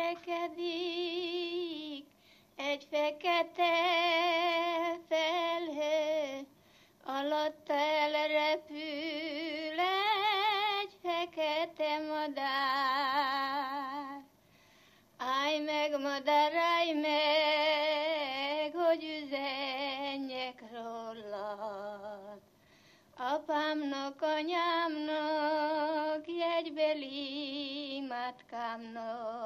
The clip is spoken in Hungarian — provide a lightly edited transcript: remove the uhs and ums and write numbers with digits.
közlekedik egy fekete felhő, alatt elrepül egy fekete madár. Állj meg, madár, állj meg, hogy üzenjek rólad. Apámnak, anyámnak, jegybeli mátkámnak.